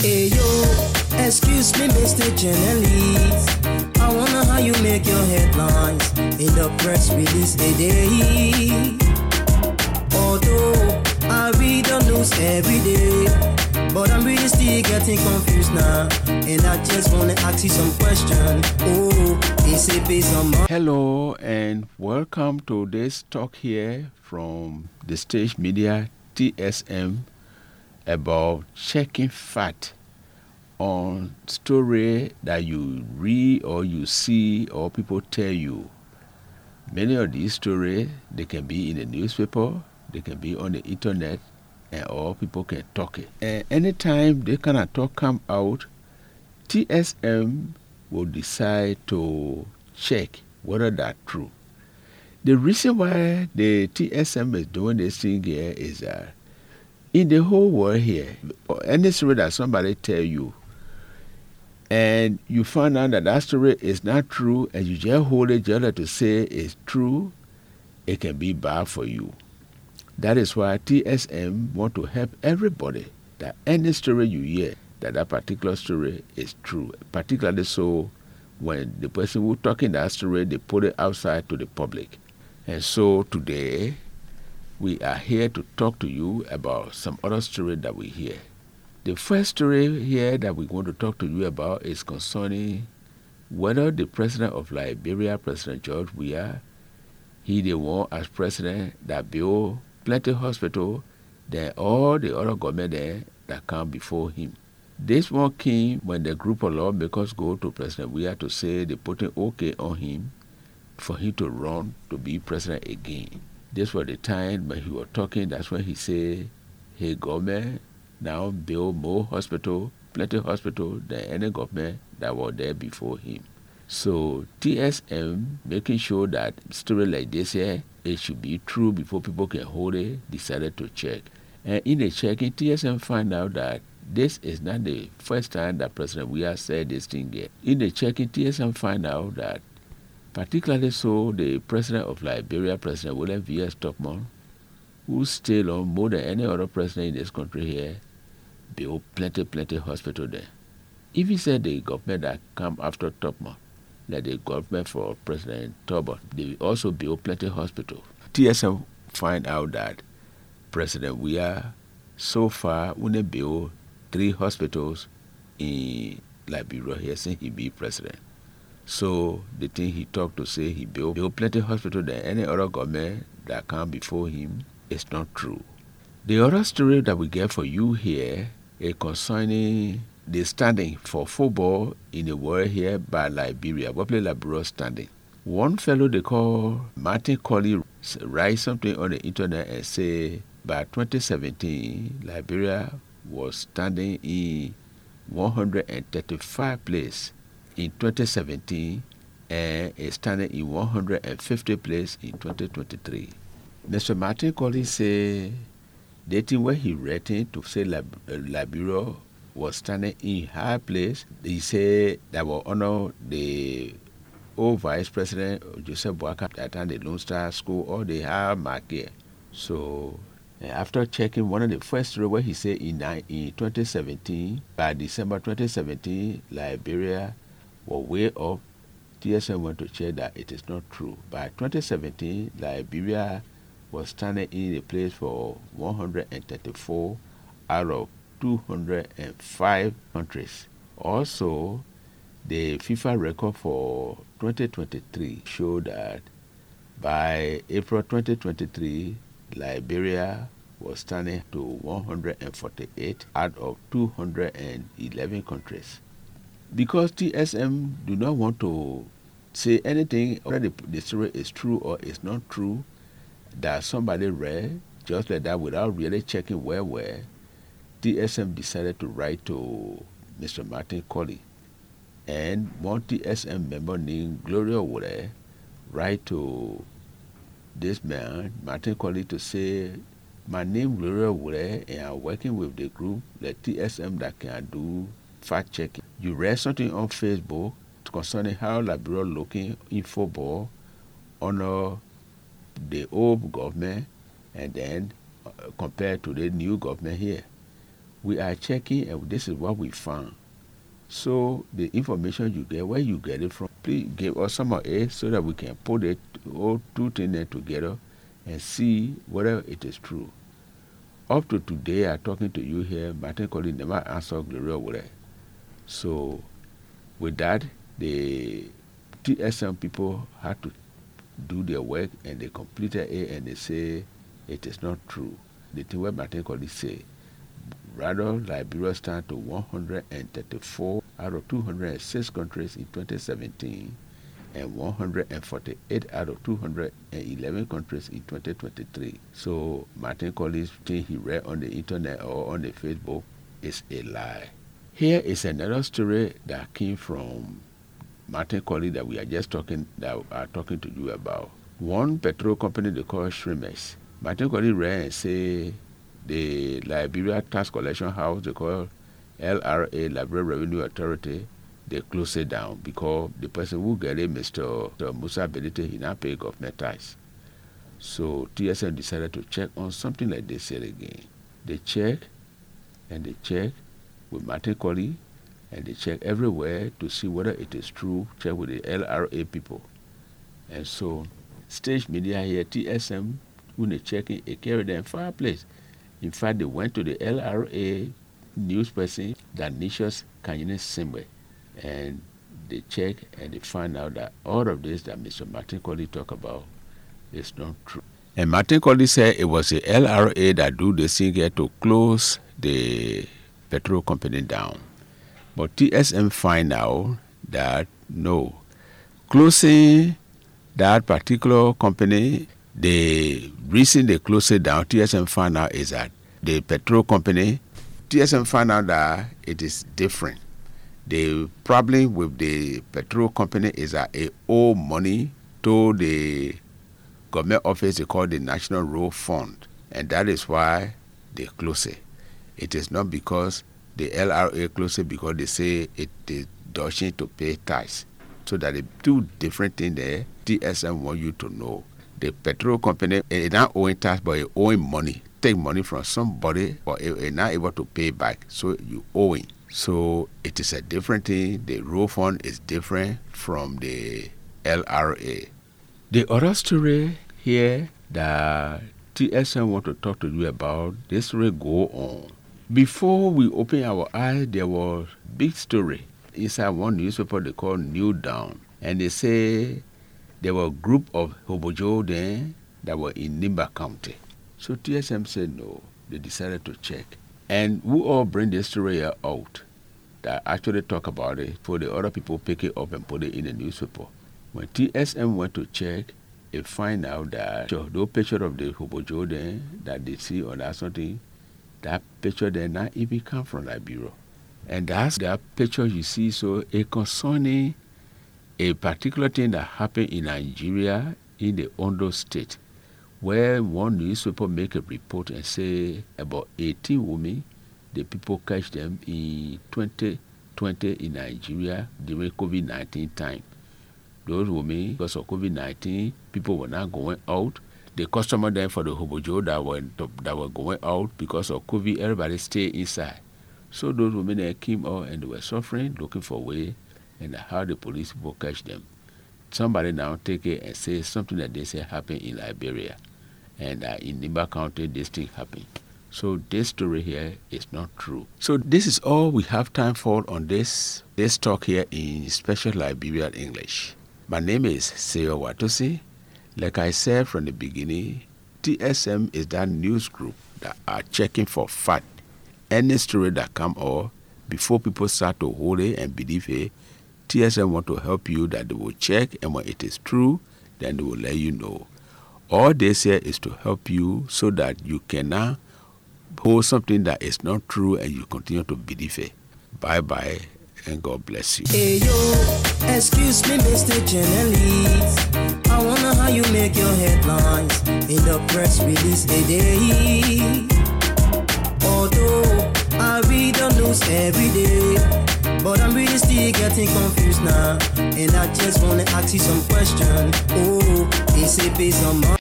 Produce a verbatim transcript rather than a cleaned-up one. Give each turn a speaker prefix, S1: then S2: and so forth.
S1: Hey yo, excuse me, Mister Journalist. I wonder how you make your headlines in the press release today. Although I read the news every day, but I'm really still getting confused now, and I just wanna ask you some questions. Oh, is it based on my...
S2: Hello and welcome to this talk here from the Stage Media T S M about checking fact on story that you read or you see or people tell you. Many of these stories, they can be in the newspaper, they can be on the internet, and all people can talk it. And anytime they kind of talk come out, T S M will decide to check whether that's true. The reason why the T S M is doing this thing here is that in the whole world here, any story that somebody tell you, and you find out that that story is not true, and you just hold it just to say it's true, it can be bad for you. That is why T S M want to help everybody that any story you hear, that that particular story is true. Particularly so when the person who talking that story, they put it outside to the public. And so today, we are here to talk to you about some other story that we hear. The first story here that we want to talk to you about is concerning whether the president of Liberia, President George Weah, he the one as president that built plenty hospital, then all the other government there that come before him. This one came when the group of lawmakers go to President Weah to say they put an okay on him for him to run to be president again. This was the time when he was talking, that's when he said, hey, government, now build more hospital, plenty hospital than any government that was there before him. So T S M making sure that story like this here, it should be true before people can hold it, decided to check. And in the checking, T S M find out that this is not the first time that President Weah said this thing yet. In the checking, T S M find out that particularly so the president of Liberia, President William V S Tubman, who stayed on more than any other president in this country here, built plenty, plenty hospital there. If he said the government that come after Tubman, like the government for President Tubman, they also built plenty hospital. T S M find out that President Weah so far only built three hospitals in Liberia here since he be president. So the thing he talked to say he built, built plenty hospital than any other government that come before him is not true. The other story that we get for you here is concerning the standing for football in the world here by Liberia. What play Liberia standing? One fellow they call Martin Colley write something on the internet and say by twenty seventeen Liberia was standing in one hundred thirty-five place in twenty seventeen and is standing in one hundred fifty place in twenty twenty-three. Mister Martin Colley say the thing where he written to say Lib- Liberia was standing in high place. He say that was honor the old vice president Joseph Boakai at the Lone Star School or the high market. So after checking one of the first story where he said in, in twenty seventeen, by December twenty seventeen, Liberia were way up. T S M went to check that it is not true. By twenty seventeen, Liberia was standing in the place for one hundred thirty-four out of two hundred five countries. Also, the FIFA record for twenty twenty-three showed that by April twenty twenty-three, Liberia was standing to one hundred forty-eight out of two hundred eleven countries. Because T S M do not want to say anything, whether the, the story is true or is not true, that somebody read, just like that, without really checking where where, T S M decided to write to Mister Martin Colley. And one T S M member named Gloria Wole write to this man, Martin Colley, to say, my name Gloria Wole, and I'm working with the group, the T S M, that can do fact checking. You read something on Facebook concerning how Liberia looking in football under the old government and then uh, compared to the new government here. we are checking, and this is what we found. So the information you get, where you get it from, please give us some of it so that we can put it all two things together and see whether it is true. Up to today, I'm talking to you here, Martin Colley never answered Gloria Wole. So with that, the T S M people had to do their work, and they completed it, and they say it is not true. The thing what Martin Colley say, rather Liberia stand to one hundred thirty-four out of two hundred six countries in twenty seventeen, and one hundred forty-eight out of two hundred eleven countries in twenty twenty-three. So Martin Colley's thing he read on the internet or on the Facebook is a lie. Here is another story that came from Martin Colley that we are just talking that are talking to you about. One petrol company they call Shrimers. Martin Colley read and say the Liberia Tax Collection House they call L R A, Liberia Revenue Authority, they close it down because the person who get it, Mister Musa Benite, he not pay government tax. So T S M decided to check on something like they said again. They check and they check with Martin Colley, and they check everywhere to see whether it is true, check with the L R A people. And so Stage Media here, T S M, when they checking, it carried them fireplace. In fact, they went to the L R A news person, Danicius Kanyene Simwe, and they check and they find out that all of this that Mister Martin Colley talk about is not true. And Martin Colley said it was the L R A that do the thing here to close the petrol company down. But T S M find out that no, closing that particular company, the reason they closed it down, T S M found out is that the petrol company, T S M found out that it is different. The problem with the petrol company is that it owe money to the government office they call the National Road Fund, and that is why they close it. It is not because the L R A close it because they say it is dodging to pay tax. So that the two different things there, T S M want you to know. The petrol company is not owing tax, but it owing money. Take money from somebody, but it is not able to pay back. So you owing. So it is a different thing. The road fund is different from the L R A. The other story here that T S M want to talk to you about, this story go on. Before we open our eyes, there was a big story inside one newspaper they call New Dawn. And they say there were a group of Hobojo there that were in Nimba County. So T S M said no. They decided to check. And we all bring this story out that actually talk about it for the other people pick it up and put it in the newspaper. When T S M went to check, they find out that those picture of the Hobojo there that they see or that something, that picture there not even come from Liberia. And that's that picture you see, so it concerning a particular thing that happened in Nigeria in the Ondo state, where one newspaper make a report and say about eighteen women, the people catch them in twenty twenty in Nigeria during COVID nineteen time. Those women, because of COVID nineteen, people were not going out. The customer then for the Hobojo that were, that were going out because of COVID, everybody stay inside. So those women there came out and they were suffering, looking for a way, and how the police people catch them. Somebody now take it and say something that they say happened in Liberia. And uh, in Nimba County, this thing happened. So this story here is not true. So this is all we have time for on this, this talk here in Special Liberian English. My name is Seyo Watosi. Like I said from the beginning, T S M is that news group that are checking for fact. Any story that come out, before people start to hold it and believe it, T S M want to help you that they will check, and when it is true, then they will let you know. All this here is to help you so that you cannot hold something that is not true and you continue to believe it. Bye-bye, and God bless you.
S1: Hey yo, excuse me, Mister Journalist. I wonder how you make your headlines in the press release today. Although I read the news every day, but I'm really still getting confused now, and I just wanna ask you some questions. Oh, is it based on my